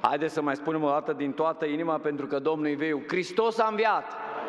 Haideți să mai spunem o dată din toată inima, pentru că Domnul e viu. Hristos a înviat!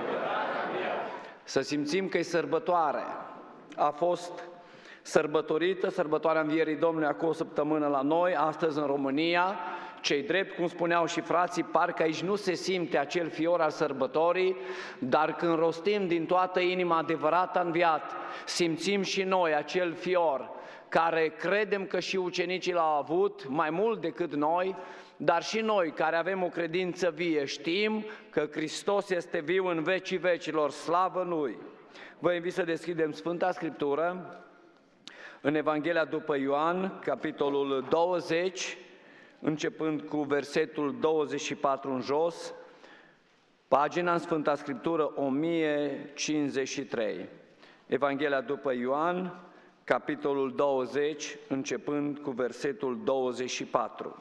Să simțim că e sărbătoare. A fost sărbătorită sărbătoarea Învierii Domnului acum o săptămână la noi, astăzi în România. Cei drept, cum spuneau și frații, parcă aici nu se simte acel fior al sărbătorii, dar când rostim din toată inima adevărat a înviat, simțim și noi acel fior care credem că și ucenicii l-au avut mai mult decât noi, dar și noi care avem o credință vie știm că Hristos este viu în vecii vecilor, slavă Lui! Vă invit să deschidem Sfânta Scriptură în Evanghelia după Ioan, capitolul 20, începând cu versetul 24 în jos, pagina în Sfânta Scriptură 1053. Evanghelia după Ioan, capitolul 20, începând cu versetul 24.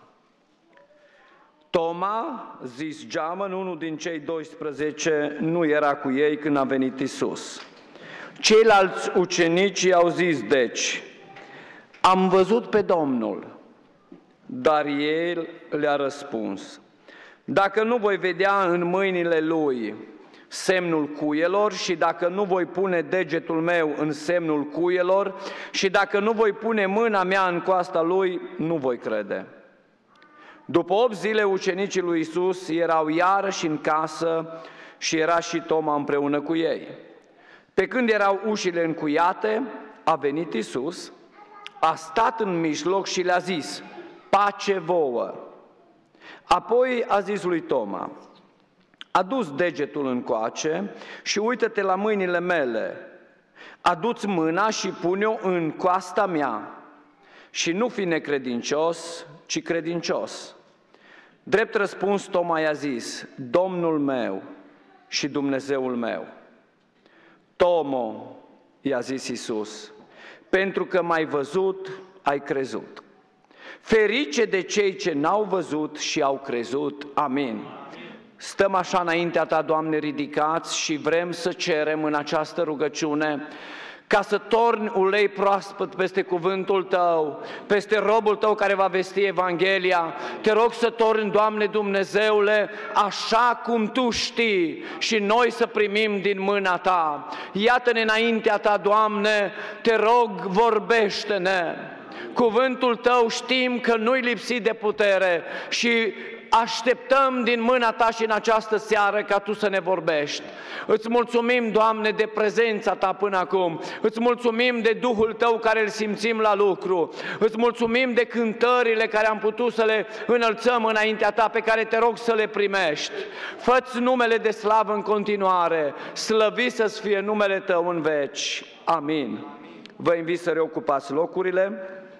Toma, zis Geamăn, unul din cei 12, nu era cu ei când a venit Iisus. Ceilalți ucenici au zis, deci, am văzut pe Domnul, dar el le-a răspuns, dacă nu voi vedea în mâinile lui semnul cuielor și dacă nu voi pune degetul meu în semnul cuielor și dacă nu voi pune mâna mea în coasta lui, nu voi crede. După 8 zile, ucenicii lui Iisus erau iarăși în casă și era și Toma împreună cu ei. Pe când erau ușile încuiate, a venit Iisus, a stat în mijloc și le-a zis, pace vouă! Apoi a zis lui Toma, adu-ți degetul încoace și uită-te la mâinile mele, adu-ți mâna și pune-o în coasta mea și nu fi necredincios, ci credincios. Drept răspuns, Toma i-a zis, Domnul meu și Dumnezeul meu. Tomo, i-a zis Iisus, pentru că m-ai văzut, ai crezut. Ferice de cei ce n-au văzut și au crezut. Amin. Stăm așa înaintea Ta, Doamne, ridicați și vrem să cerem în această rugăciune ca să torni ulei proaspăt peste cuvântul Tău, peste robul Tău care va vesti Evanghelia. Te rog să torni, Doamne Dumnezeule, așa cum Tu știi și noi să primim din mâna Ta. Iată-ne înaintea Ta, Doamne, Te rog, vorbește-ne. Cuvântul Tău știm că nu-i lipsit de putere și așteptăm din mâna Ta și în această seară ca Tu să ne vorbești. Îți mulțumim, Doamne, de prezența Ta până acum. Îți mulțumim de Duhul Tău care îl simțim la lucru. Îți mulțumim de cântările care am putut să le înălțăm înaintea Ta, pe care Te rog să le primești. Fă-ți numele de slavă în continuare. Slăvit să-ți fie numele Tău în veci. Amin. Vă invit să reocupați locurile.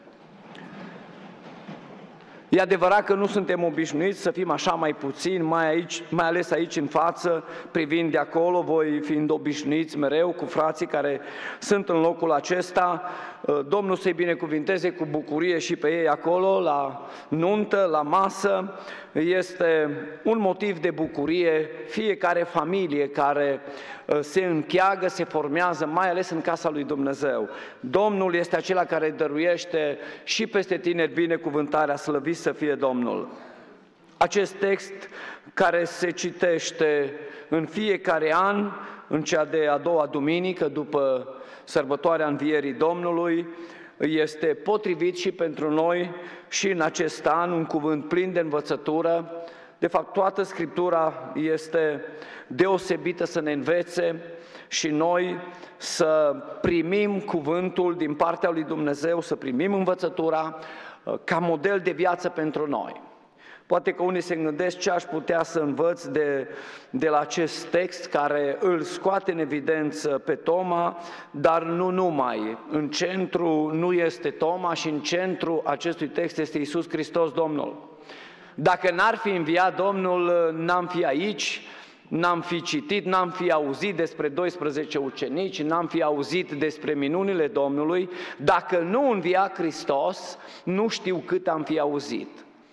E adevărat că nu suntem obișnuiți să fim așa mai puțini, mai ales aici în față, privind de acolo, voi fiind obișnuiți mereu cu frații care sunt în locul acesta. Domnul să-i binecuvinteze cu bucurie și pe ei acolo, la nuntă, la masă. Este un motiv de bucurie, fiecare familie care se încheagă, se formează, mai ales în casa lui Dumnezeu. Domnul este acela care dăruiește și peste tineri binecuvântarea, slăvit să fie Domnul. Acest text care se citește în fiecare an, în cea de a doua duminică după sărbătoarea Învierii Domnului, este potrivit și pentru noi și în acest an, un cuvânt plin de învățătură. De fapt, toată Scriptura este deosebită să ne învețe și noi să primim cuvântul din partea lui Dumnezeu, să primim învățătura ca model de viață pentru noi. Poate că unii se gândesc ce aș putea să învăț de la acest text care îl scoate în evidență pe Toma, dar nu numai. În centru nu este Toma și în centru acestui text este Iisus Hristos Domnul. Dacă n-ar fi înviat Domnul, n-am fi aici, n-am fi citit, n-am fi auzit despre 12 ucenici, n-am fi auzit despre minunile Domnului. Dacă nu învia Hristos, nu știu cât am fi auzit.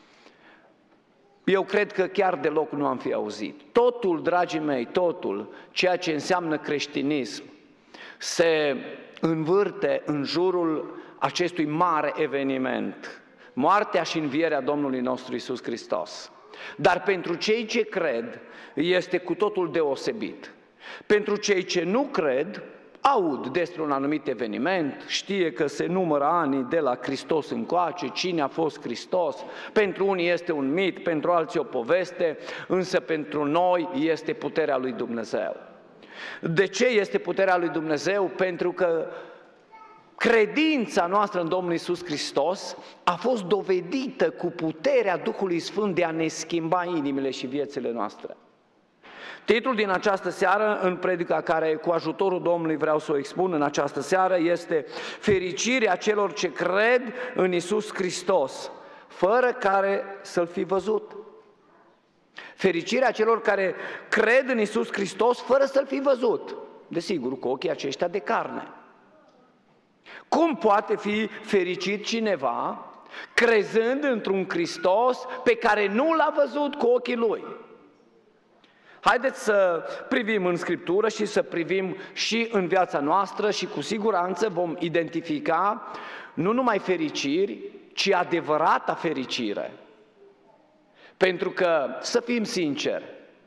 Eu cred că chiar deloc nu am fi auzit. Totul, dragii mei, totul, ceea ce înseamnă creștinism, se învârte în jurul acestui mare eveniment, moartea și învierea Domnului nostru Iisus Hristos. Dar pentru cei ce cred este cu totul deosebit. Pentru cei ce nu cred, aud despre un anumit eveniment, știe că se numără anii de la Hristos încoace, cine a fost Hristos, pentru unii este un mit, pentru alții o poveste, însă pentru noi este puterea lui Dumnezeu. De ce este puterea lui Dumnezeu? Pentru că credința noastră în Domnul Iisus Hristos a fost dovedită cu puterea Duhului Sfânt de a ne schimba inimile și viețile noastre. Titlul din această seară, în predica care cu ajutorul Domnului vreau să o expun în această seară, este Fericirea celor ce cred în Iisus Hristos, fără care să-L fi văzut. Fericirea celor care cred în Iisus Hristos, fără să-L fi văzut. Desigur, cu ochii aceștia de carne. Cum poate fi fericit cineva crezând într-un Hristos pe care nu l-a văzut cu ochii lui? Haideți să privim în Scriptură și să privim și în viața noastră și cu siguranță vom identifica nu numai fericiri, ci adevărata fericire. Pentru că, să fim sinceri,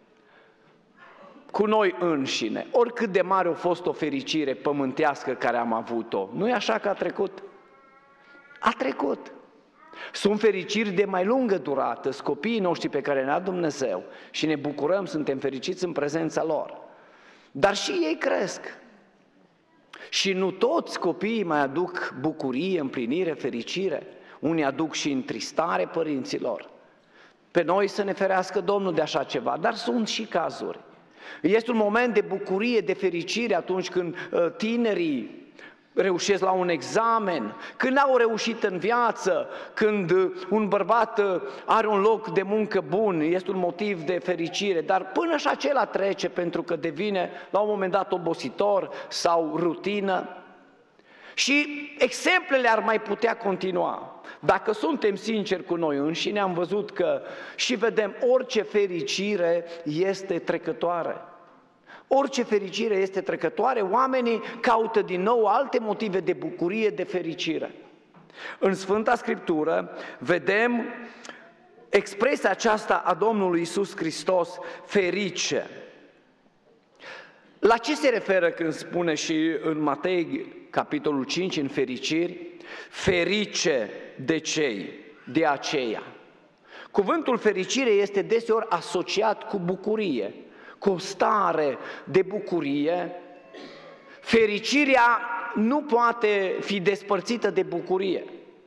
cu noi înșine, oricât de mare a fost o fericire pământească care am avut-o, nu e așa că a trecut? A trecut. Sunt fericiri de mai lungă durată, copiii noștri pe care ne-a dat Dumnezeu și ne bucurăm, suntem fericiți în prezența lor. Dar și ei cresc. Și nu toți copiii mai aduc bucurie, împlinire, fericire. Unii aduc și întristare părinților. Pe noi să ne ferească Domnul de așa ceva, dar sunt și cazuri. Este un moment de bucurie, de fericire atunci când tinerii reușesc la un examen, când au reușit în viață, când un bărbat are un loc de muncă bun, este un motiv de fericire, dar până și acela trece pentru că devine la un moment dat obositor sau rutină. Și exemplele ar mai putea continua. Dacă suntem sinceri cu noi înșine, am văzut că și vedem orice fericire este trecătoare. Orice fericire este trecătoare, oamenii caută din nou alte motive de bucurie, de fericire. În Sfânta Scriptură vedem expresia aceasta a Domnului Iisus Hristos, ferice. La ce se referă când spune și în Matei, capitolul 5, în fericiri, ferice de cei, de aceia. Cuvântul fericire este deseori asociat cu bucurie, cu o stare de bucurie. Fericirea nu poate fi despărțită de bucurie.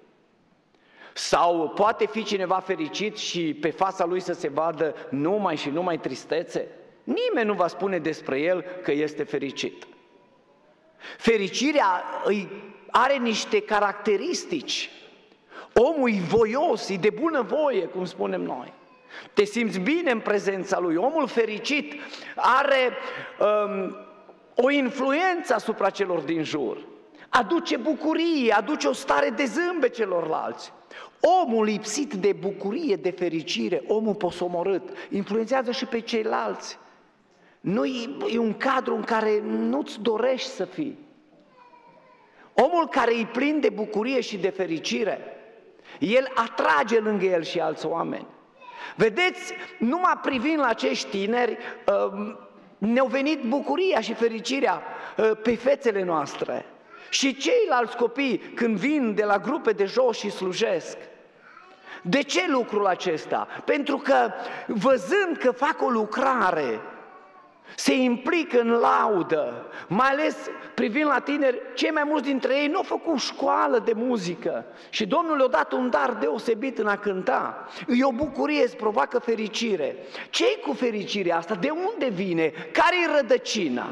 Sau poate fi cineva fericit și pe fața lui să se vadă numai și numai tristețe? Nimeni nu va spune despre el că este fericit. Fericirea are niște caracteristici. Omul e voios, e de bună voie, cum spunem noi. Te simți bine în prezența lui. Omul fericit are o influență asupra celor din jur. Aduce bucurie, aduce o stare de zâmbet celorlalți. Omul lipsit de bucurie, de fericire, omul posomorât, influențează și pe ceilalți. Nu e un cadru în care nu-ți dorești să fii. Omul care e plin de bucurie și de fericire, el atrage lângă el și alți oameni. Vedeți, numai privind la acești tineri, ne-au venit bucuria și fericirea pe fețele noastre. Și ceilalți copii, când vin de la grupe de jos și slujesc. De ce lucrul acesta? Pentru că văzând că fac o lucrare, se implică în laudă, mai ales privind la tineri, cei mai mulți dintre ei nu au făcut școală de muzică și Domnul le-a dat un dar deosebit în a cânta. E o bucurie, îți provoacă fericire. Ce-i cu fericirea asta? De unde vine? Care-i rădăcina?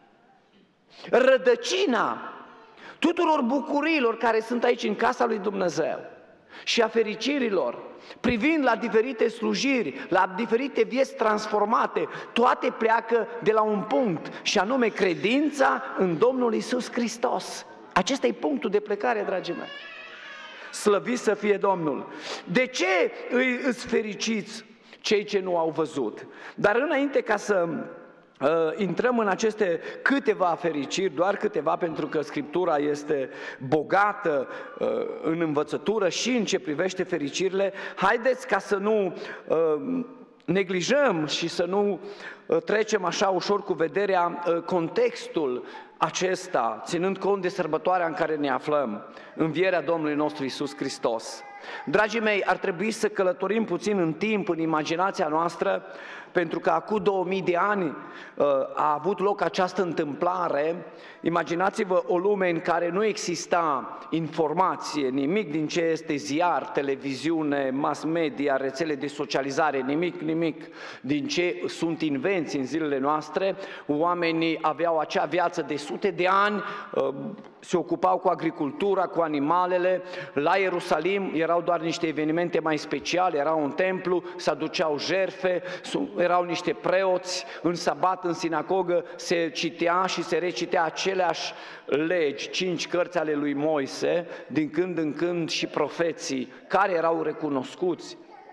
Rădăcina tuturor bucuriilor care sunt aici în casa lui Dumnezeu și a fericirilor, privind la diferite slujiri, la diferite vieți transformate, toate pleacă de la un punct, și anume credința în Domnul Iisus Hristos. Acesta e punctul de plecare, dragii mei. Slăvit să fie Domnul! De ce îți fericiți cei ce nu au văzut? Dar înainte ca să intrăm în aceste câteva fericiri, doar câteva, pentru că Scriptura este bogată în învățătură și în ce privește fericirile. Haideți ca să nu neglijăm și să nu trecem așa ușor cu vederea contextul acesta, ținând cont de sărbătoarea în care ne aflăm, învierea Domnului nostru Iisus Hristos. Dragii mei, ar trebui să călătorim puțin în timp, în imaginația noastră, pentru că acum 2000 de ani a avut loc această întâmplare. Imaginați-vă o lume în care nu exista informație, nimic din ce este ziar, televiziune, mass media, rețele de socializare, nimic din ce sunt invenții în zilele noastre. Oamenii aveau acea viață de sute de ani, se ocupau cu agricultura, cu animalele. La Ierusalim erau doar niște evenimente mai speciale, era un templu, se aduceau jertfe, erau niște preoți, în sabat, în sinagogă, se citea și se recitea aceleași legi, 5 cărți ale lui Moise, din când în când și profeții, care erau recunoscuți.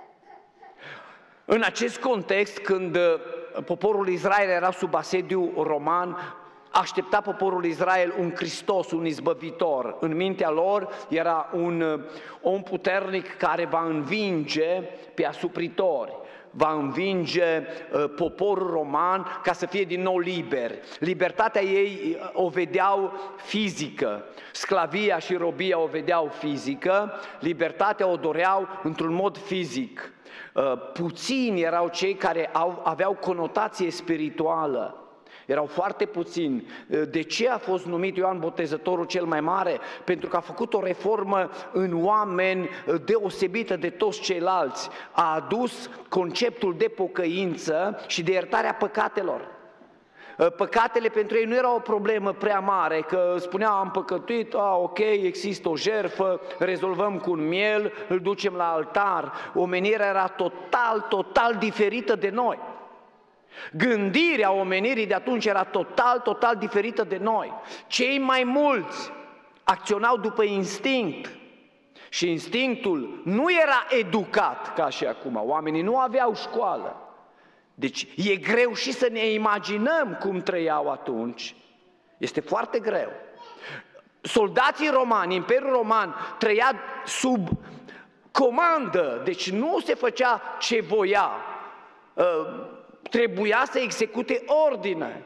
În acest context, când poporul Israel era sub asediu roman, aștepta poporul Israel un Hristos, un izbăvitor. În mintea lor era un om puternic care va învinge pe asupritori, va învinge poporul roman ca să fie din nou liber. Libertatea ei o vedeau fizică, sclavia și robia o vedeau fizică, libertatea o doreau într-un mod fizic. Puțini erau cei care aveau conotație spirituală. Erau foarte puțini. De ce a fost numit Ioan Botezătorul cel mai mare? Pentru că a făcut o reformă în oameni deosebită de toți ceilalți. A adus conceptul de pocăință și de iertarea păcatelor. Păcatele pentru ei nu era o problemă prea mare, că spunea am păcătuit, ok, există o jertfă, rezolvăm cu un miel, îl ducem la altar. Omenirea era total diferită de noi. Gândirea omenirii de atunci era total diferită de noi. Cei mai mulți acționau după instinct și instinctul nu era educat ca și acum. Oamenii nu aveau școală. Deci e greu și să ne imaginăm cum trăiau atunci. Este foarte greu. Soldații romani, Imperiul Roman trăia sub comandă, deci nu se făcea ce voia. Trebuia să execute ordine.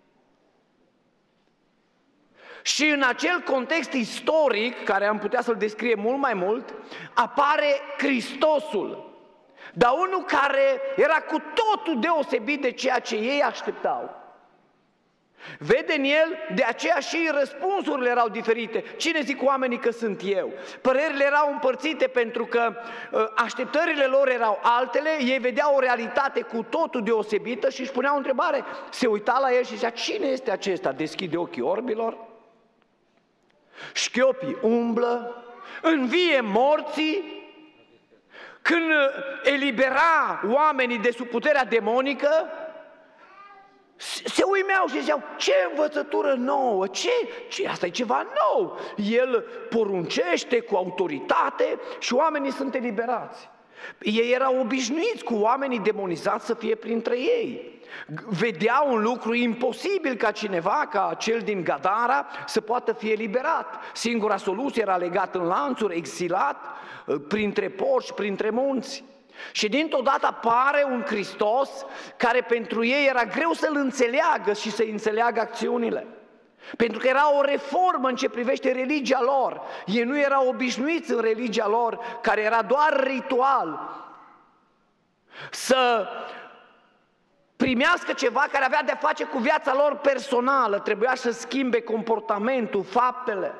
Și în acel context istoric, care am putea să-l descrie mult mai mult, apare Hristosul, dar unul care era cu totul deosebit de ceea ce ei așteptau. Vede în el, de aceea și răspunsurile erau diferite. Cine zic oamenii că sunt eu? Părerile erau împărțite pentru că așteptările lor erau altele, ei vedeau o realitate cu totul deosebită și își puneau o întrebare. Se uita la el și zicea, cine este acesta? Deschide ochii orbilor, șchiopii umblă, învie morții. Când elibera oamenii de sub puterea demonică, se uimeau și ziceau, ce învățătură nouă, ce asta e ceva nou. El poruncește cu autoritate și oamenii sunt eliberați. Ei erau obișnuiți cu oamenii demonizați să fie printre ei. Vedeau un lucru imposibil ca cineva, ca cel din Gadara, să poată fi eliberat. Singura soluție era legat în lanțuri, exilat, printre porci, printre munți. Și dintr-o dată apare un Hristos care pentru ei era greu să-L înțeleagă și să înțeleagă acțiunile. Pentru că era o reformă în ce privește religia lor. Ei nu erau obișnuiți în religia lor, care era doar ritual, să primească ceva care avea de-a face cu viața lor personală. Trebuia să schimbe comportamentul, faptele.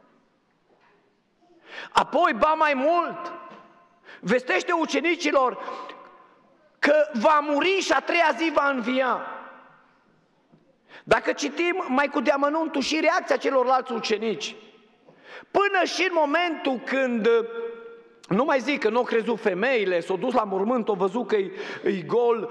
Apoi, ba mai mult, vestește ucenicilor că va muri și a treia zi va învia. Dacă citim mai cu deamănuntul și reacția celorlalți ucenici, până și în momentul când, nu mai zic că nu au crezut femeile, s-au dus la mormânt, au văzut că e gol,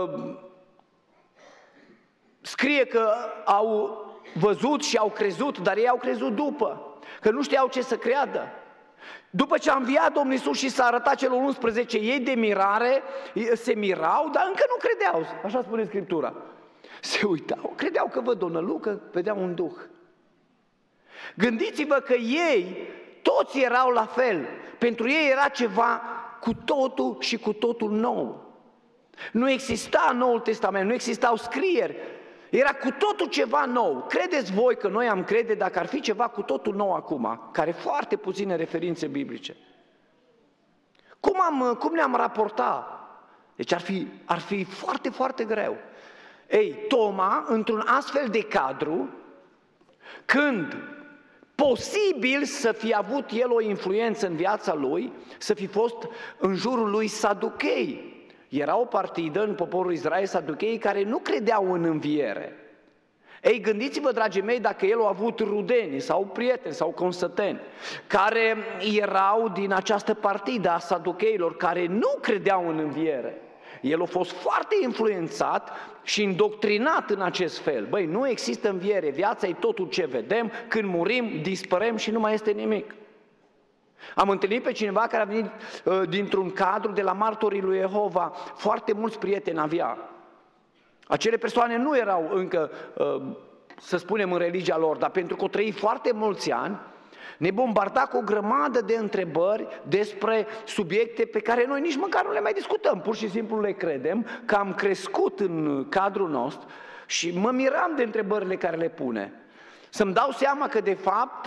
scrie că au văzut și au crezut, dar ei au crezut după, că nu știau ce să creadă. După ce a înviat Domnul Iisus și s-a arătat celor 11, ei de mirare se mirau, dar încă nu credeau, așa spune Scriptura. Se uitau, credeau că văd o nălucă, vedeau un duh. Gândiți-vă că ei, toți erau la fel. Pentru ei era ceva cu totul și cu totul nou. Nu exista Noul Testament, nu existau scrieri. Era cu totul ceva nou. Credeți voi că noi am crede dacă ar fi ceva cu totul nou acum, care foarte puține referințe biblice? Cum ne-am raporta? Deci ar fi foarte, foarte greu. Ei, Toma, într-un astfel de cadru, când posibil să fi avut el o influență în viața lui, să fi fost în jurul lui saduchei. Era o partidă în poporul Israel, saducheii, care nu credeau în înviere. Ei, gândiți-vă, dragii mei, dacă el a avut rudeni sau prieteni sau consăteni care erau din această partidă a saducheilor, care nu credeau în înviere. El a fost foarte influențat și îndoctrinat în acest fel. Băi, nu există înviere, viața e totul ce vedem, când murim, dispărem și nu mai este nimic. Am întâlnit pe cineva care a venit dintr-un cadru de la martorii lui Jehova, foarte mulți prieteni avea. Acele persoane nu erau încă, să spunem, în religia lor, dar pentru că au trăit foarte mulți ani, ne bombarda cu o grămadă de întrebări despre subiecte pe care noi nici măcar nu le mai discutăm, pur și simplu le credem, că am crescut în cadrul nostru și mă miram de întrebările care le pune. Să-mi dau seama că, de fapt,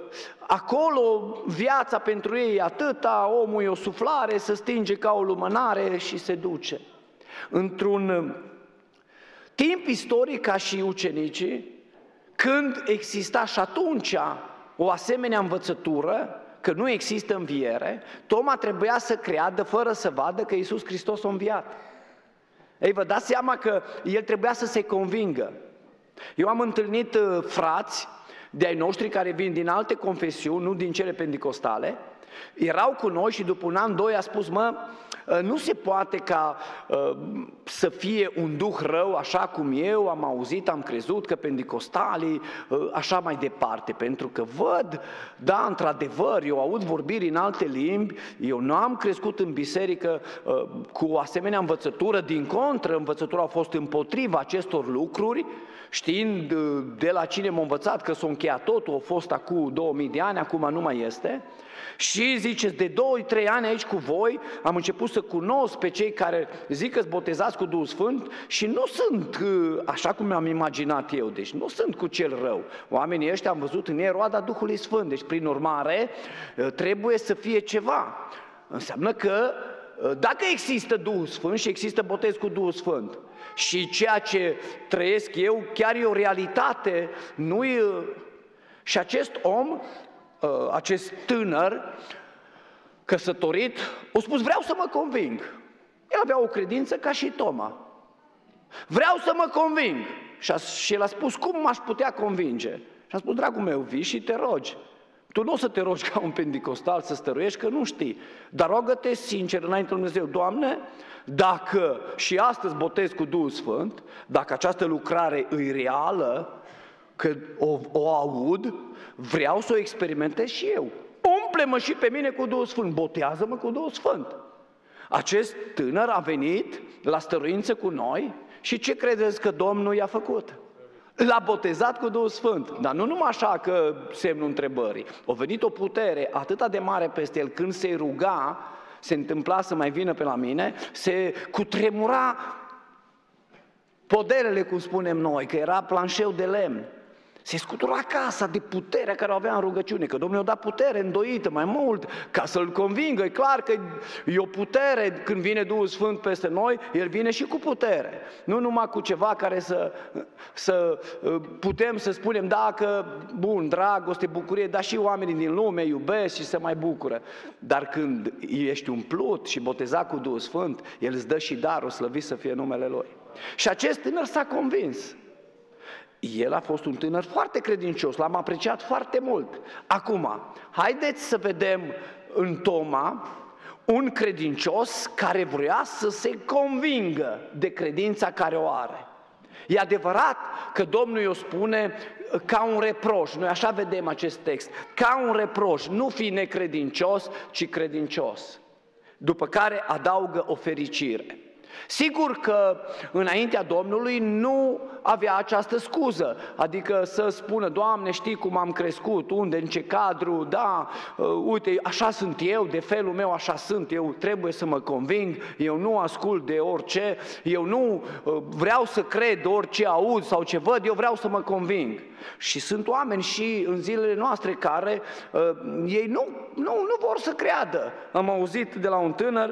acolo viața pentru ei e atâta, omul e o suflare, se stinge ca o lumânare și se duce. Într-un timp istoric ca și ucenicii, când exista și atunci o asemenea învățătură, că nu există înviere, Toma trebuia să creadă fără să vadă că Iisus Hristos a înviat. Ei, vă dați seama că el trebuia să se convingă. Eu am întâlnit frați de-ai noștri care vin din alte confesiuni, nu din cele pentecostale, erau cu noi și după un an, doi a spus, nu se poate ca să fie un duh rău așa cum eu am auzit, am crezut că pentecostalii, așa mai departe, pentru că văd, da, într-adevăr, eu aud vorbiri în alte limbi, eu nu am crescut în biserică cu o asemenea învățătură, din contră, învățătura a fost împotriva acestor lucruri, știind de la cine m-a învățat că s-a încheiat totul, a fost acum 2000 de ani, acum nu mai este. Și ziceți, de 2-3 ani aici cu voi am început să cunosc pe cei care zic că-s botezați cu Duhul Sfânt și nu sunt așa cum mi-am imaginat eu, deci nu sunt cu cel rău. Oamenii ăștia am văzut în ei roada Duhului Sfânt, deci prin urmare trebuie să fie ceva. Înseamnă că dacă există Duhul Sfânt și există botez cu Duhul Sfânt și ceea ce trăiesc eu chiar e o realitate, nu-i... Și acest om, acest tânăr căsătorit, a spus, vreau să mă conving. El avea o credință ca și Toma. Vreau să mă conving. Și el a spus, cum m-aș putea convinge? Și a spus, dragul meu, vii și te rogi. Tu nu o să te rogi ca un pentecostal să stăruiești, că nu știi. Dar rogă-te sincer înainte lui Dumnezeu, Doamne, dacă și astăzi botez cu Duhul Sfânt, dacă această lucrare e reală, că o aud, vreau să o experimentez și eu. Umple-mă și pe mine cu Duhul Sfânt, botează-mă cu Duhul Sfânt. Acest tânăr a venit la stăruință cu noi și ce credeți că Domnul i-a făcut? L-a botezat cu Duhul Sfânt, dar nu numai așa că semnul întrebării. A venit o putere atât de mare peste el, când se ruga, se întâmpla să mai vină pe la mine, se cutremura poderele, cum spunem noi, că era planșeu de lemn. Se scutura casa de puterea care o avea în rugăciune, că Domnul i-a dat putere îndoită mai mult, ca să-l convingă. E clar că e o putere, când vine Duhul Sfânt peste noi, El vine și cu putere. Nu numai cu ceva care să putem să spunem, dacă, bun, dragoste, bucurie, dar și oamenii din lume iubesc și se mai bucură. Dar când ești umplut și botezat cu Duhul Sfânt, El îți dă și darul, slăvit să fie numele Lui. Și acest tânăr s-a convins. El a fost un tânăr foarte credincios, l-am apreciat foarte mult. Acum, haideți să vedem în Toma un credincios care vrea să se convingă de credința care o are. E adevărat că Domnul i-o spune ca un reproș, noi așa vedem acest text, ca un reproș, nu fi necredincios, ci credincios. După care adaugă o fericire. Sigur că înaintea Domnului nu avea această scuză, adică să spună: Doamne, știi cum am crescut, unde, în ce cadru, da, uite, așa sunt eu, de felul meu așa sunt, eu trebuie să mă conving, eu nu ascult de orice, eu nu vreau să cred orice aud sau ce văd, eu vreau să mă conving. Și sunt oameni și în zilele noastre care ei nu vor să creadă. Am auzit de la un tânăr,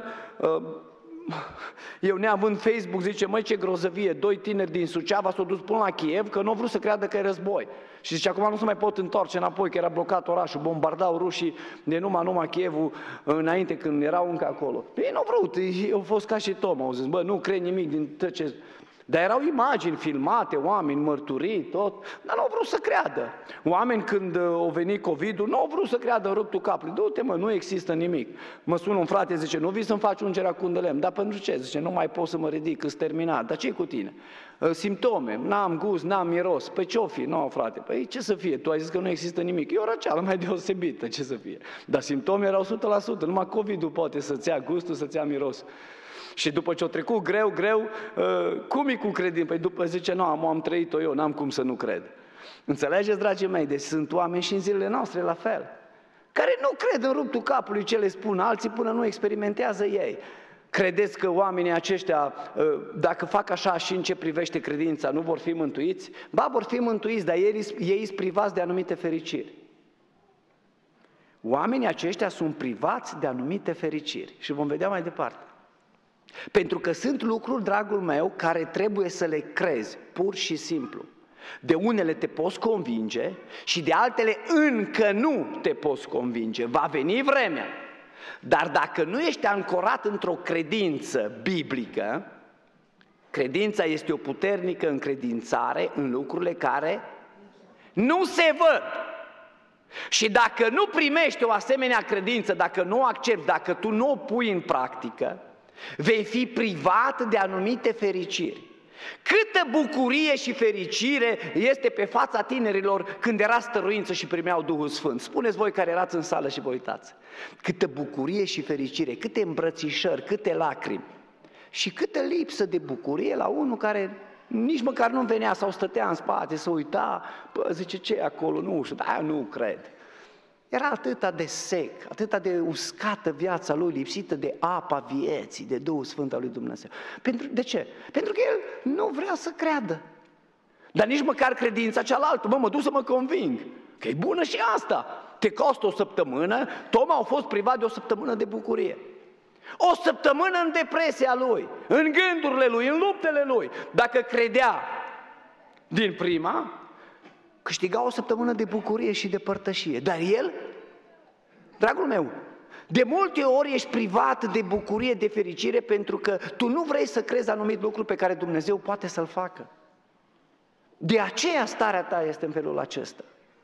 eu neavând Facebook, zice: măi, ce grozăvie, 2 tineri din Suceava s-au dus până la Kiev că nu au vrut să creadă că e război. Și zice: acum nu se mai pot întoarce înapoi, că era blocat orașul, bombardau rușii de numai Kievul înainte, când erau încă acolo. Ei nu au vrut, ei au fost ca și Tom, au zis: bă, nu cred nimic din tot ce... Dar erau imagini filmate, oameni mărturii, tot, dar nu au vrut să creadă. Oameni, când au venit COVID-ul, nu au vrut să creadă în ruptul capului. Du-te, mă, nu există nimic. Mă sună un frate, zice: nu vii să-mi faci ungerea cu un de lemn? Dar pentru ce? Zice: nu mai pot să mă ridic, că-s terminat. Dar ce-i cu tine? Simptome, n-am gust, n-am miros. Păi ce-o fi? Nu, frate, păi ce să fie? Tu ai zis că nu există nimic. E o răceală mai deosebită, ce să fie? Dar simptome erau 100%, numai COVID-ul poate să-ți ia gustul, să-ți ia miros. Și după ce o trecut greu, cum e cu credința? Păi după zice: nu, am trăit-o eu, n-am cum să nu cred. Înțelegeți, dragii mei? Deci sunt oameni și în zilele noastre la fel, care nu cred în ruptul capului ce le spun alții până nu experimentează ei. Credeți că oamenii aceștia, dacă fac așa și în ce privește credința, nu vor fi mântuiți? Ba, vor fi mântuiți, dar ei sunt privați de anumite fericiri. Oamenii aceștia sunt privați de anumite fericiri și vom vedea mai departe. Pentru că sunt lucruri, dragul meu, care trebuie să le crezi, pur și simplu. De unele te poți convinge și de altele încă nu te poți convinge. Va veni vremea. Dar dacă nu ești ancorat într-o credință biblică, credința este o puternică încredințare în lucrurile care nu se văd. Și dacă nu primești o asemenea credință, dacă nu o accepti, dacă tu nu o pui în practică, vei fi privat de anumite fericiri. Câtă bucurie și fericire este pe fața tinerilor când era stăruință și primeau Duhul Sfânt. Spuneți voi care erați în sală și vă uitați. Câtă bucurie și fericire, câte îmbrățișări, câte lacrimi. Și câtă lipsă de bucurie la unul care nici măcar nu venea sau stătea în spate, să uita, bă, zice: ce e acolo? Nu știu, dar nu cred. Era atâta de sec, atâta de uscată viața lui, lipsită de apa vieții, de Duhul Sfânt al lui Dumnezeu. De ce? Pentru că el nu vrea să creadă. Dar nici măcar credința cealaltă: mă duc să mă conving, că e bună și asta. Te costă o săptămână. Toma a fost privat de o săptămână de bucurie. O săptămână în depresia lui, în gândurile lui, în luptele lui. Dacă credea din prima, câștiga o săptămână de bucurie și de părtășie. Dar el, dragul meu, de multe ori ești privat de bucurie, de fericire, pentru că tu nu vrei să crezi anumit lucru pe care Dumnezeu poate să-l facă. De aceea starea ta este în felul acesta.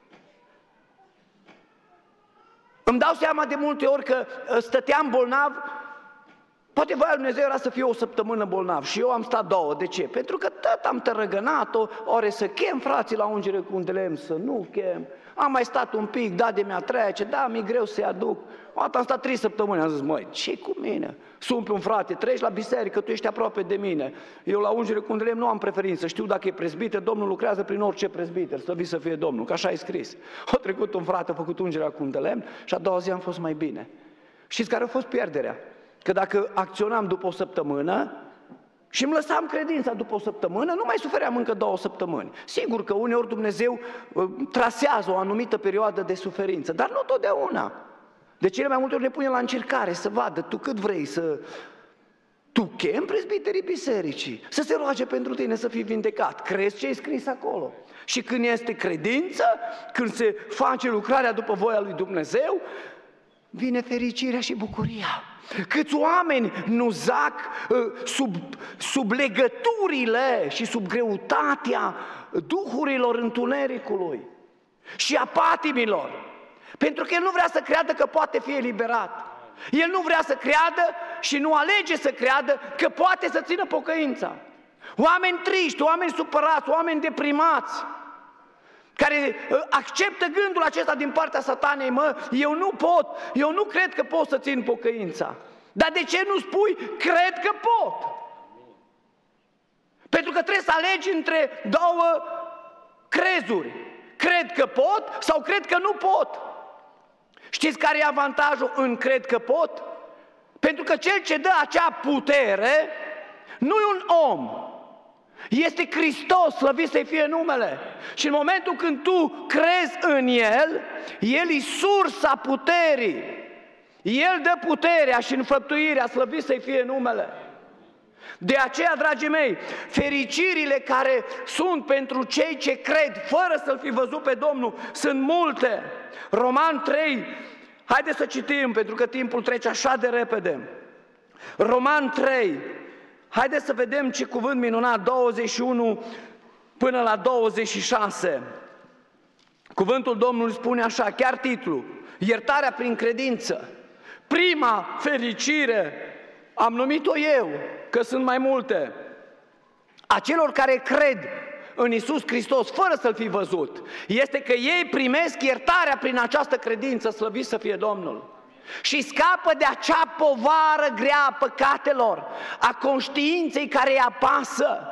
Îmi dau seama de multe ori că stăteam bolnav. Poate voia lui Dumnezeu era să fie o săptămână bolnav și eu am stat 2. De ce? Pentru că tot am tărăgănat-o, ore să chem frații la ungere cu un de lemn, să nu chem. Am mai stat un pic, da, de mi-a trece, da, mi-e greu să-i aduc. O dată am stat 3 săptămâni, am zis: măi, ce cu mine? Sun pe un frate: treci la biserică, tu ești aproape de mine. Eu la ungere cu un de lemn nu am preferință, știu dacă e prezbiter, Domnul lucrează prin orice prezbiter, să vii să fie Domnul, că așa e scris. A trecut un frate, a făcut ungerea cu un de lemn și a doua zi am fost mai bine. Știți care a fost pierderea? Că dacă acționam după o săptămână și îmi lăsam credința după o săptămână, nu mai sufeream încă 2 săptămâni. Sigur că uneori Dumnezeu trasează o anumită perioadă de suferință, dar nu totdeauna. De cele mai multe ori ne pune la încercare să vadă tu cât vrei să... Tu chem prezbiterii bisericii să se roage pentru tine să fii vindecat. Crezi ce e scris acolo? Și când este credință, când se face lucrarea după voia lui Dumnezeu, vine fericirea și bucuria. Câți oameni nu zac sub legăturile și sub greutatea duhurilor întunericului și a patimilor, pentru că el nu vrea să creadă că poate fi eliberat. El nu vrea să creadă și nu alege să creadă că poate să țină pocăința. Oameni triști, oameni supărați, oameni deprimați, care acceptă gândul acesta din partea Satanei: mă, eu nu cred că pot să țin pocăința. Dar de ce nu spui: cred că pot? Pentru că trebuie să alegi între două crezuri. Cred că pot sau cred că nu pot. Știți care e avantajul în cred că pot? Pentru că cel ce dă acea putere nu e un om, este Hristos, slăvit să-i fie numele. Și în momentul când tu crezi în El, El e sursa puterii. El dă puterea și înfăptuirea, slăvit să-i fie numele. De aceea, dragii mei, fericirile care sunt pentru cei ce cred, fără să-L fi văzut pe Domnul, sunt multe. Roman 3, haideți să citim, pentru că timpul trece așa de repede. Roman 3, haideți să vedem ce cuvânt minunat, 21 până la 26. Cuvântul Domnului spune așa, chiar titlul, iertarea prin credință. Prima fericire, am numit-o eu, că sunt mai multe, a celor care cred în Iisus Hristos, fără să-L fi văzut, este că ei primesc iertarea prin această credință, slăvit să fie Domnul. Și scapă de acea povară grea a păcatelor, a conștiinței care îi apasă.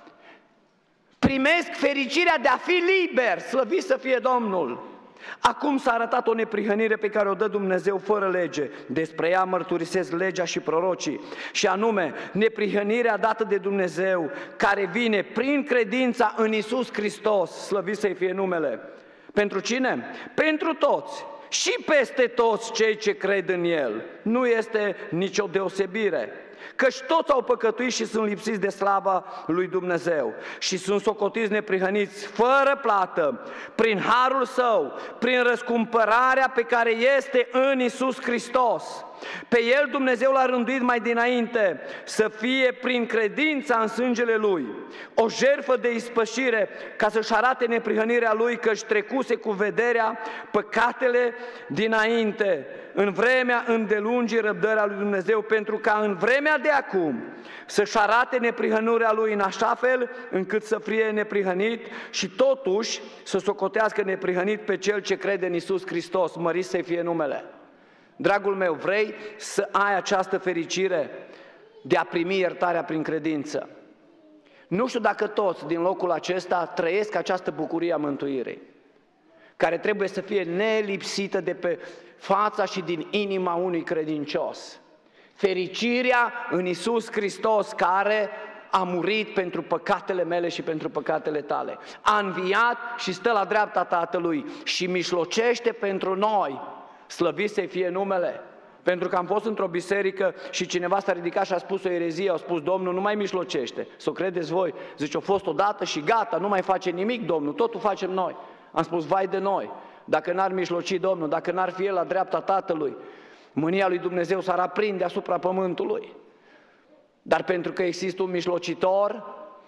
Primesc fericirea de a fi liber, slăvit să fie Domnul. Acum s-a arătat o neprihănire pe care o dă Dumnezeu fără lege. Despre ea mărturisesc legea și prorocii. Și anume, neprihănirea dată de Dumnezeu, care vine prin credința în Iisus Hristos, slăvit să-i fie numele. Pentru cine? Pentru toți. Și peste toți cei ce cred în El. Nu este nicio deosebire. Căci toți au păcătuit și sunt lipsiți de slava lui Dumnezeu și sunt socotiți neprihăniți fără plată, prin harul Său, prin răscumpărarea pe care este în Iisus Hristos. Pe El Dumnezeu l-a rânduit mai dinainte să fie prin credința în sângele Lui o jertfă de ispășire, ca să-și arate neprihănirea Lui, că-și trecuse cu vederea păcatele dinainte, în vremea îndelungii răbdării a lui Dumnezeu, pentru ca în vremea de acum să-și arate neprihănirea Lui în așa fel încât să fie neprihănit și totuși să socotească neprihănit pe cel ce crede în Iisus Hristos, mărit să-i fie numele. Dragul meu, vrei să ai această fericire de a primi iertarea prin credință? Nu știu dacă toți din locul acesta trăiesc această bucurie a mântuirii, care trebuie să fie nelipsită de pe fața și din inima unui credincios. Fericirea în Iisus Hristos, care a murit pentru păcatele mele și pentru păcatele tale. A înviat și stă la dreapta Tatălui și mijlocește pentru noi. Slăvit să-i fie numele. Pentru că am fost într-o biserică și cineva s-a ridicat și a spus o erezie, au spus, Domnul nu mai mijlocește, să o credeți voi. Zice, a fost odată și gata, nu mai face nimic Domnul, totul facem noi. Am spus, vai de noi, dacă n-ar mijloci Domnul, dacă n-ar fi El la dreapta Tatălui, mânia lui Dumnezeu s-ar aprinde asupra pământului. Dar pentru că există un mijlocitor,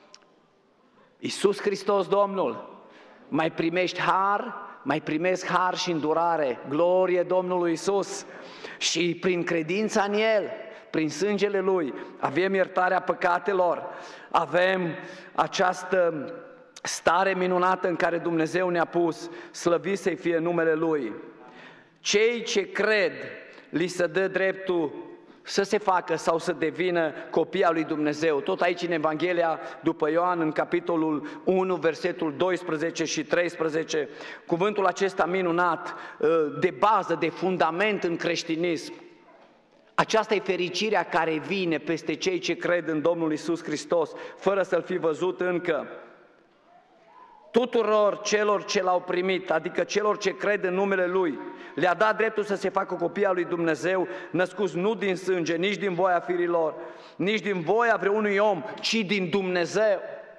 Iisus Hristos Domnul, mai primești har, mai primesc har și îndurare, glorie Domnului Iisus, și prin credința în El, prin sângele Lui, avem iertarea păcatelor, avem această stare minunată în care Dumnezeu ne-a pus, slăvit să-i fie numele Lui. Cei ce cred, li se dă dreptul să se facă sau să devină copii al lui Dumnezeu. Tot aici în Evanghelia după Ioan, în capitolul 1, versetul 12 și 13, cuvântul acesta minunat, de bază, de fundament în creștinism. Aceasta e fericirea care vine peste cei ce cred în Domnul Iisus Hristos, fără să-L fi văzut încă. Tuturor celor ce L-au primit, adică celor ce cred în numele Lui, le-a dat dreptul să se facă copii al lui Dumnezeu, născuți nu din sânge, nici din voia firilor, nici din voia vreunui om, ci din Dumnezeu.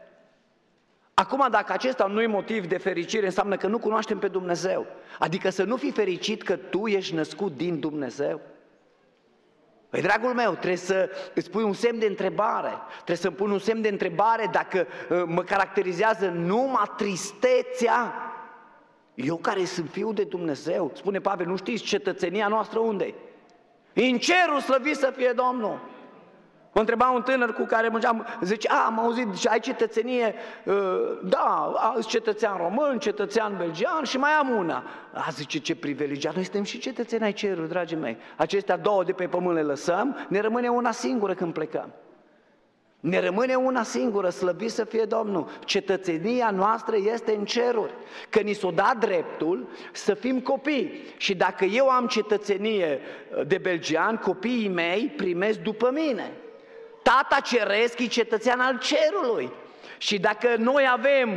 Acum, dacă acesta nu e motiv de fericire, înseamnă că nu cunoaștem pe Dumnezeu. Adică să nu fii fericit că tu ești născut din Dumnezeu. Păi, dragul meu, trebuie să îți pui un semn de întrebare. Trebuie să-mi pun un semn de întrebare dacă mă caracterizează numai tristețea. Eu care sunt fiul de Dumnezeu, spune Pavel, nu știți cetățenia noastră unde-i? În cerul, slăvit să fie Domnul. Mă întreba un tânăr cu care mergeam, zice, am auzit, zice, ai cetățenie? Da, sunt cetățean român, cetățean belgian și mai am una. Zice, ce privilegiat, noi suntem și cetățeni ai cerului, dragii mei. Acestea două de pe pământ le lăsăm, ne rămâne una singură când plecăm. Ne rămâne una singură, slăvit să fie Domnul. Cetățenia noastră este în ceruri, că ni s-o dat dreptul să fim copii. Și dacă eu am cetățenie de belgian, copiii mei primesc după mine. Tata ceresc e cetățean al cerului. Și dacă noi avem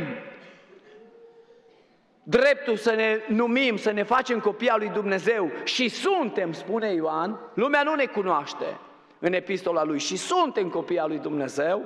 dreptul să ne numim, să ne facem copii al lui Dumnezeu și suntem, spune Ioan, lumea nu ne cunoaște în epistola lui, și suntem copii al lui Dumnezeu,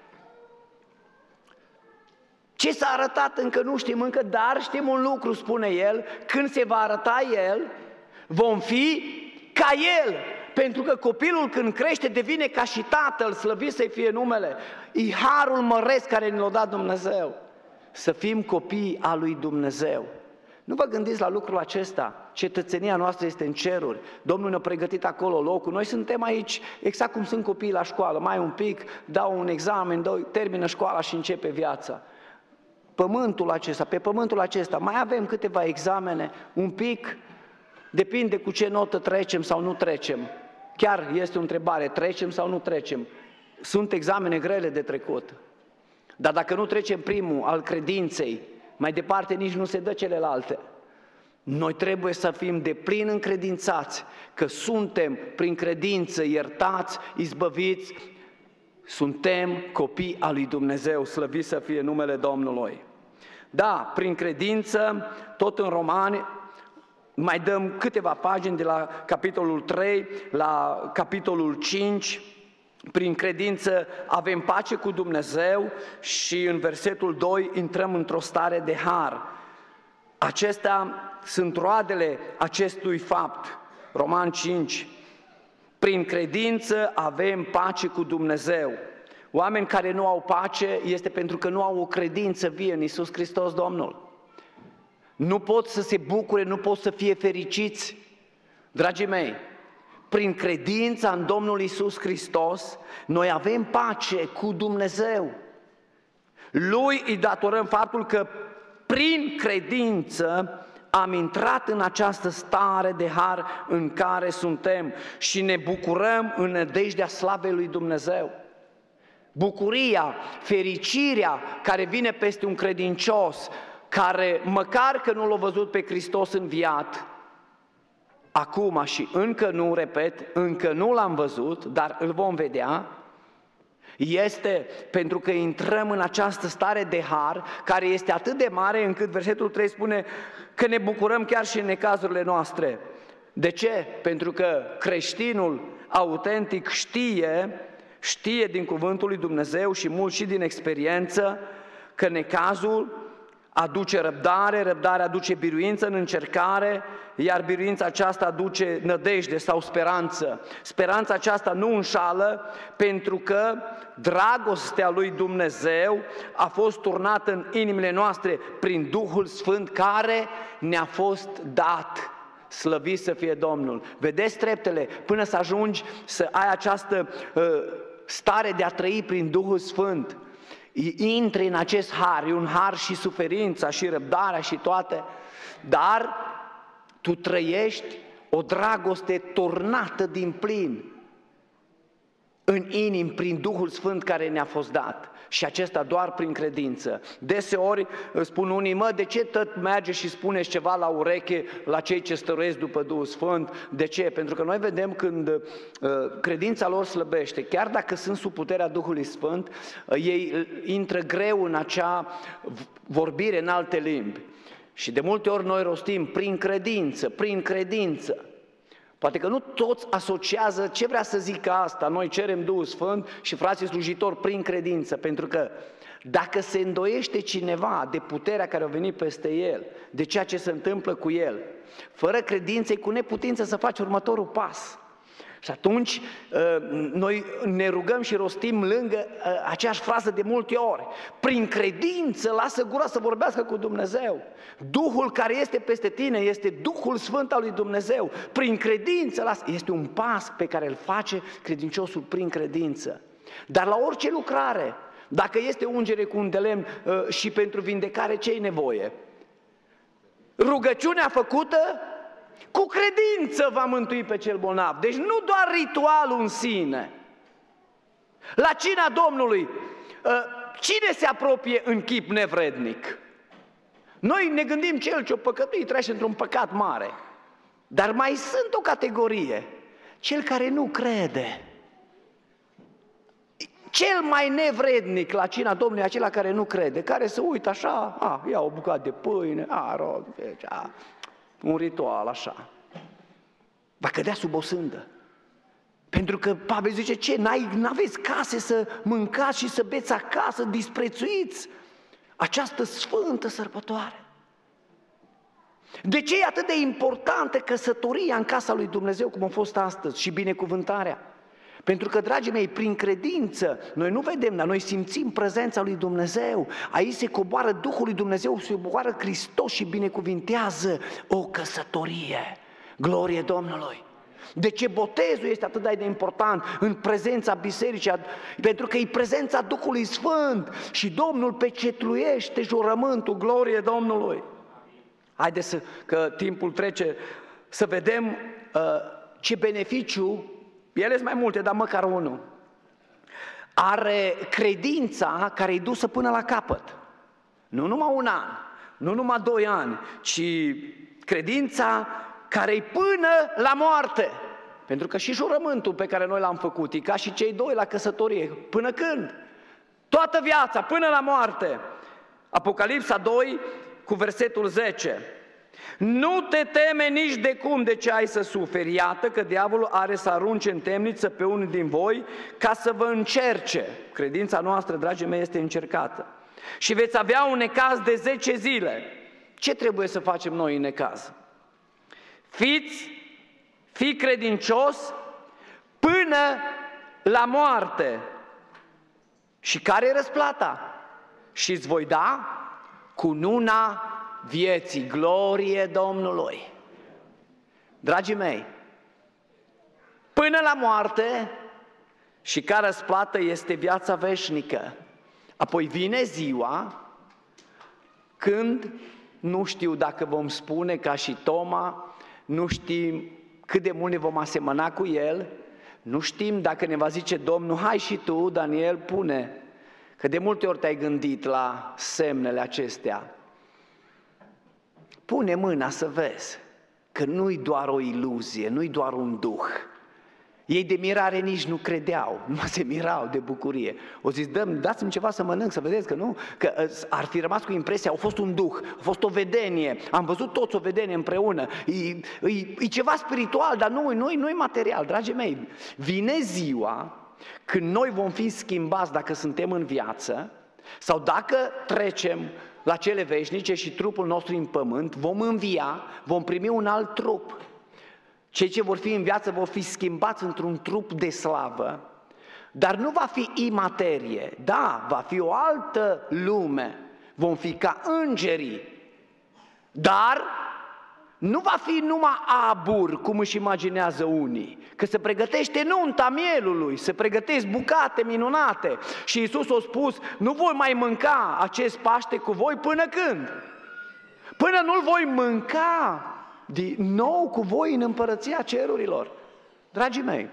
ce s-a arătat încă nu știm încă, dar știm un lucru, spune el, când se va arăta el, vom fi ca el, pentru că copilul când crește devine ca și tatăl, slăvit să-i fie numele. E harul măresc care ne l-a dat Dumnezeu, să fim copii al lui Dumnezeu. Nu vă gândiți la lucrul acesta, cetățenia noastră este în ceruri, Domnul ne-a pregătit acolo locul, noi suntem aici exact cum sunt copiii la școală, mai un pic, dau un examen, termină școala și începe viața. Pe pământul acesta mai avem câteva examene, un pic, depinde cu ce notă trecem sau nu trecem. Chiar este o întrebare, trecem sau nu trecem? Sunt examene grele de trecut, dar dacă nu trecem primul al credinței, mai departe nici nu se dă celelalte. Noi trebuie să fim deplin încredințați că suntem prin credință iertați, izbăviți, suntem copii al lui Dumnezeu, slăvit să fie numele Domnului. Da, prin credință, tot în Romani, mai dăm câteva pagini de la capitolul 3 la capitolul 5, prin credință avem pace cu Dumnezeu și în versetul 2 intrăm într-o stare de har. Acestea sunt roadele acestui fapt. Roman 5. Prin credință avem pace cu Dumnezeu. Oameni care nu au pace este pentru că nu au o credință vie în Iisus Hristos Domnul. Nu pot să se bucure, nu pot să fie fericiți. Dragii mei, prin credința în Domnul Iisus Hristos, noi avem pace cu Dumnezeu. Lui îi datorăm faptul că prin credință am intrat în această stare de har în care suntem și ne bucurăm în nădejdea slavei lui Dumnezeu. Bucuria, fericirea care vine peste un credincios, care măcar că nu l-a văzut pe Hristos înviat, acum și încă nu, repet, încă nu l-am văzut, dar îl vom vedea, este pentru că intrăm în această stare de har care este atât de mare încât versetul 3 spune că ne bucurăm chiar și în necazurile noastre. De ce? Pentru că creștinul autentic știe din cuvântul lui Dumnezeu și mult și din experiență că necazul aduce răbdare, răbdarea aduce biruință în încercare, iar biruința aceasta aduce nădejde sau speranță. Speranța aceasta nu înșală, pentru că dragostea lui Dumnezeu a fost turnată în inimile noastre prin Duhul Sfânt care ne-a fost dat. Slăvit să fie Domnul! Vedeți treptele până să ajungi să ai această stare de a trăi prin Duhul Sfânt. Intri în acest har, e un har și suferința și răbdarea și toate, dar tu trăiești o dragoste turnată din plin în inimi prin Duhul Sfânt care ne-a fost dat. Și acesta doar prin credință. Deseori spun unii, de ce tot merge și spuneți ceva la ureche la cei ce stăruiesc după Duhul Sfânt? De ce? Pentru că noi vedem când credința lor slăbește, chiar dacă sunt sub puterea Duhului Sfânt, ei intră greu în acea vorbire în alte limbi. Și de multe ori noi rostim prin credință, prin credință. Poate că nu toți asociază ce vrea să zică asta, noi cerem Duhul Sfânt și frații slujitori prin credință, pentru că dacă se îndoiește cineva de puterea care a venit peste el, de ceea ce se întâmplă cu el, fără credință e cu neputință să faci următorul pas. Și atunci noi ne rugăm și rostim lângă aceeași frază de multe ori. Prin credință lasă gura să vorbească cu Dumnezeu. Duhul care este peste tine este Duhul Sfânt al lui Dumnezeu. Prin credință lasă. Este un pas pe care îl face credinciosul prin credință. Dar la orice lucrare, dacă este ungere cu un de lemn și pentru vindecare, ce-i nevoie? Rugăciunea făcută cu credință va mântui pe cel bolnav. Deci nu doar ritualul în sine. La cina Domnului, cine se apropie în chip nevrednic? Noi ne gândim cel ce-o păcătuit trece într-un păcat mare. Dar mai sunt o categorie, cel care nu crede. Cel mai nevrednic la cina Domnului, acela care nu crede, care se uită așa, ia o bucată de pâine, rog, un ritual așa. Va cădea sub o sândă. Pentru că Pavel zice, ce, n-aveți case să mâncați și să beți acasă, disprețuiți această sfântă sărbătoare. De ce e atât de importantă căsătoria în casa lui Dumnezeu cum a fost astăzi și binecuvântarea? Pentru că, dragii mei, prin credință, noi nu vedem, dar noi simțim prezența lui Dumnezeu. Aici se coboară Duhul lui Dumnezeu, se coboară Hristos și binecuvintează o căsătorie. Glorie Domnului! De ce botezul este atât de important în prezența bisericii? Pentru că e prezența Duhului Sfânt și Domnul pecetluiește jurământul, glorie Domnului! Haideți că timpul trece să vedem ce beneficiu, ele sunt mai multe, dar măcar unul, are credința care e dusă până la capăt. Nu numai un an, nu numai 2 ani, ci credința care e până la moarte. Pentru că și jurământul pe care noi l-am făcut, e ca și cei 2 la căsătorie. Până când? Toată viața, până la moarte. Apocalipsa 2 cu versetul 10. Nu te teme nici de cum de ce ai să suferi. Iată că diavolul are să arunce în temniță pe unul din voi ca să vă încerce. Credința noastră, dragii mei, este încercată. Și veți avea un necaz de 10 zile. Ce trebuie să facem noi în necaz? Fii credincios până la moarte. Și care e răsplata? Și îți voi da cununa vieții, glorie Domnului. Dragii mei, până la moarte și ca răsplată este viața veșnică. Apoi vine ziua când nu știu dacă vom spune ca și Toma, nu știm cât de mult ne vom asemăna cu el, nu știm dacă ne va zice Domnul, hai și tu, Daniel, pune, că de multe ori te-ai gândit la semnele acestea. Pune mâna să vezi că nu-i doar o iluzie, nu-i doar un duh. Ei de mirare nici nu credeau, numai se mirau de bucurie. O zis, dați-mi ceva să mănânc, să vedeți că nu, că ar fi rămas cu impresia, a fost un duh, a fost o vedenie, am văzut toți o vedenie împreună, e ceva spiritual, dar nu-i material, dragii mei. Vine ziua când noi vom fi schimbați dacă suntem în viață sau dacă trecem la cele veșnice și trupul nostru în pământ, vom învia, vom primi un alt trup. Cei ce vor fi în viață vor fi schimbați într-un trup de slavă, dar nu va fi imaterie, da, va fi o altă lume, vom fi ca îngerii, dar nu va fi numai abur, cum își imaginează unii, că se pregătește nunta mielului, se pregătesc bucate minunate și Iisus a spus, nu voi mai mânca acest Paște cu voi până când? Până nu-l voi mânca din nou cu voi în împărăția cerurilor. Dragii mei,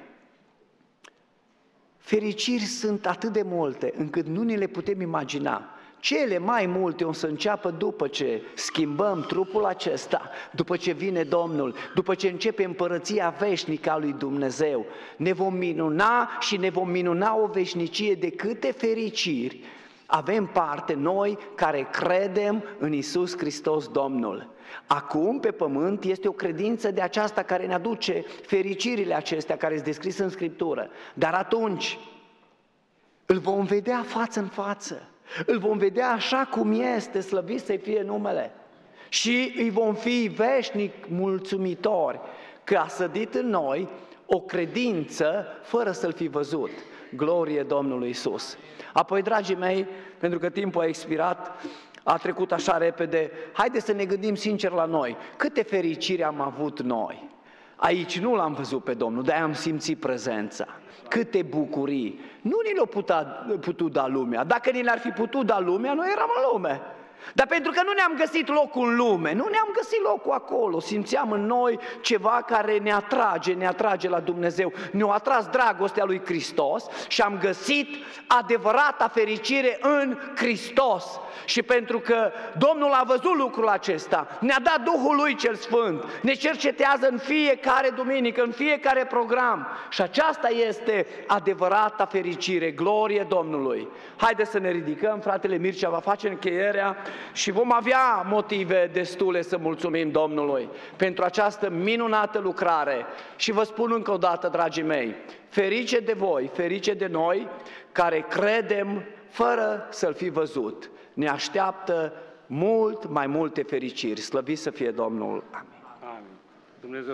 fericiri sunt atât de multe încât nu ni le putem imagina. Cele mai multe o să înceapă după ce schimbăm trupul acesta, după ce vine Domnul, după ce începe împărăția veșnică a lui Dumnezeu. Ne vom minuna și ne vom minuna o veșnicie de câte fericiri avem parte noi care credem în Iisus Hristos Domnul. Acum pe pământ este o credință de aceasta care ne aduce fericirile acestea care sunt descrise în Scriptură. Dar atunci îl vom vedea față în față, îl vom vedea așa cum este, slăvit să-i fie numele. Și îi vom fi veșnic mulțumitori că a sădit în noi o credință fără să-L fi văzut. Glorie Domnului Iisus! Apoi, dragii mei, pentru că timpul a expirat, a trecut așa repede, haideți să ne gândim sincer la noi. Câte fericiri am avut noi? Aici nu l-am văzut pe Domnul, de-aia am simțit prezența. Câte bucurii! Nu ni le-a putut da lumea. Dacă ni le-ar fi putut da lumea, noi eram în lume. Dar pentru că nu ne-am găsit locul în lume, nu ne-am găsit locul acolo, simțeam în noi ceva care ne atrage la Dumnezeu. Ne-a atras dragostea lui Hristos și am găsit adevărata fericire în Hristos. Și pentru că Domnul a văzut lucrul acesta, ne-a dat Duhul Lui Cel Sfânt, ne cercetează în fiecare duminică, în fiecare program. Și aceasta este adevărata fericire, glorie Domnului. Haideți să ne ridicăm, fratele Mircea va face încheierea și vom avea motive destule să mulțumim Domnului pentru această minunată lucrare. Și vă spun încă o dată, dragii mei, ferice de voi, ferice de noi care credem fără să-L fi văzut. Ne așteaptă mult mai multe fericiri. Slăvit să fie Domnul. Amin. Amin. Dumnezeu